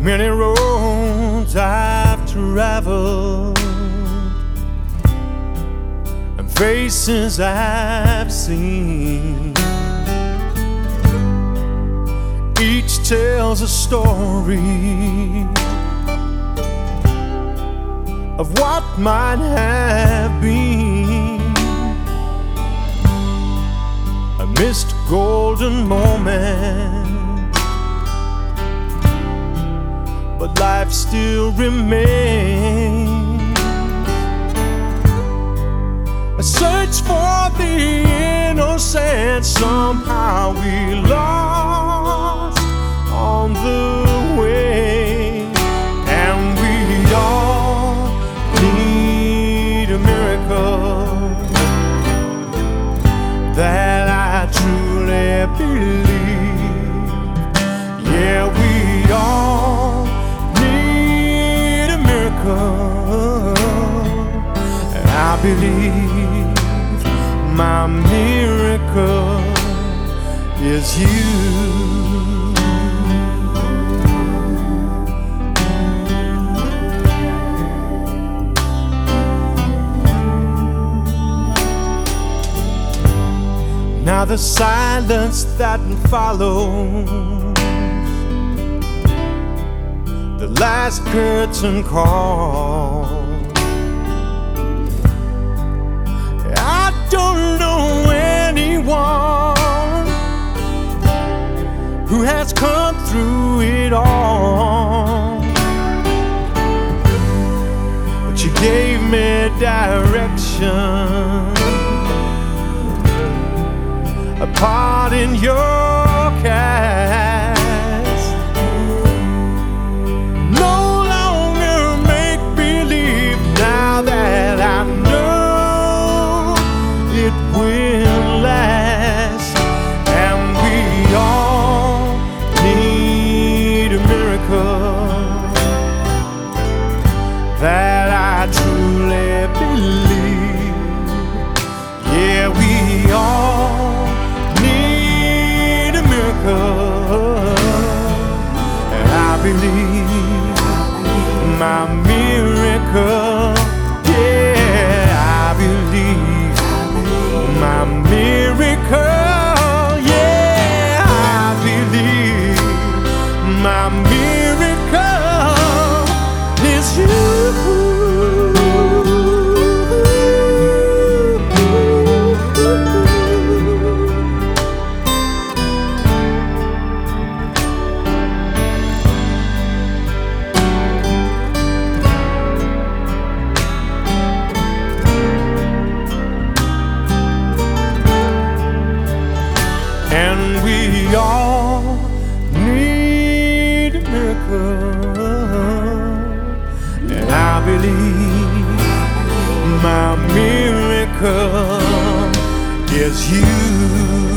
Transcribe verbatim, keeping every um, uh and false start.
Many roads I've traveled and faces I've seen, each tells a story of what might have been. A missed golden moment, but life still remains. A search for the innocent, somehow we lost on the way. And we all need a miracle that I truly believe. Yeah, we all need a miracle, and I believe my miracle is you. Now the silence that follows, the last curtain call, I don't know anyone who has come through it all, but you gave me direction, a part in your cast. No longer make believe, now that I know it will last. And we all need a miracle that I truly believe. Yeah, we all and I believe my miracle. Yeah, I believe my miracle. Yeah, I believe my miracle is you. And we all need a miracle, and I believe my miracle is you.